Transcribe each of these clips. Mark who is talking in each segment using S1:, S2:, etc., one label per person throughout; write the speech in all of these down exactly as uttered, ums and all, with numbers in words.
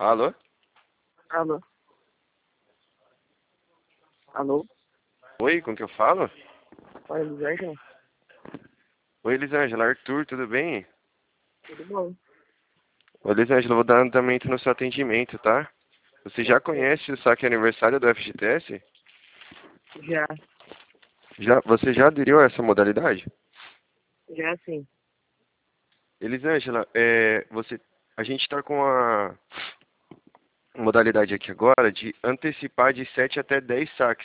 S1: Alô?
S2: Alô? Alô?
S1: Oi, com que eu falo?
S2: Oi, Elisângela?
S1: Oi, Elisângela, Arthur, tudo bem?
S2: Tudo bom?
S1: Ô, Elisângela, eu vou dar andamento no seu atendimento, tá? Você já
S2: Ok.
S1: conhece o saque aniversário do F G T S?
S2: Já,
S1: Já, você já aderiu a essa modalidade?
S2: já sim.
S1: Elisângela, é, você, a gente está com a modalidade aqui agora de antecipar de sete até dez saques.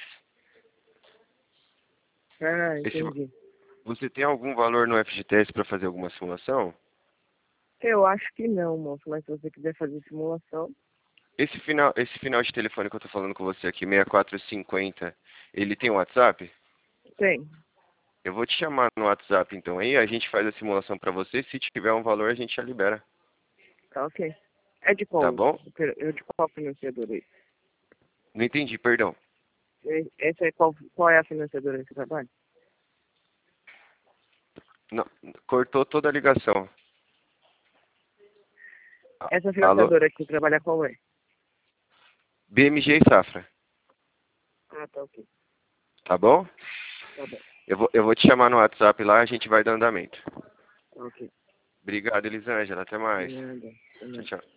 S2: Ah,
S1: Esse,
S2: entendi.
S1: você tem algum valor no F G T S para fazer alguma simulação?
S2: Eu acho que não, moço, mas se você quiser fazer simulação,
S1: Esse final, esse final de telefone que eu tô falando com você aqui, seis quatro cinco zero, ele tem WhatsApp?
S2: tem.
S1: Eu vou te chamar no WhatsApp então aí, a gente faz a simulação pra você, se tiver um valor a gente já libera,
S2: Tá ok. É de
S1: tá
S2: qual?
S1: bom?
S2: É de qual financiadora aí?
S1: Não entendi, perdão.
S2: É- Essa é qual, qual é a financiadora que você trabalha?
S1: Não, cortou toda a ligação. A-
S2: Essa
S1: Alô?
S2: financiadora que você trabalha qual é?
S1: B M G e Safra,
S2: Ah, tá ok.
S1: tá bom?
S2: Tá bom.
S1: Eu vou, eu vou te chamar no WhatsApp lá, a gente vai dar andamento.
S2: Tá ok.
S1: Obrigado, Elisângela, até
S2: De
S1: mais.
S2: nada. De
S1: Tchau,
S2: nada.
S1: tchau.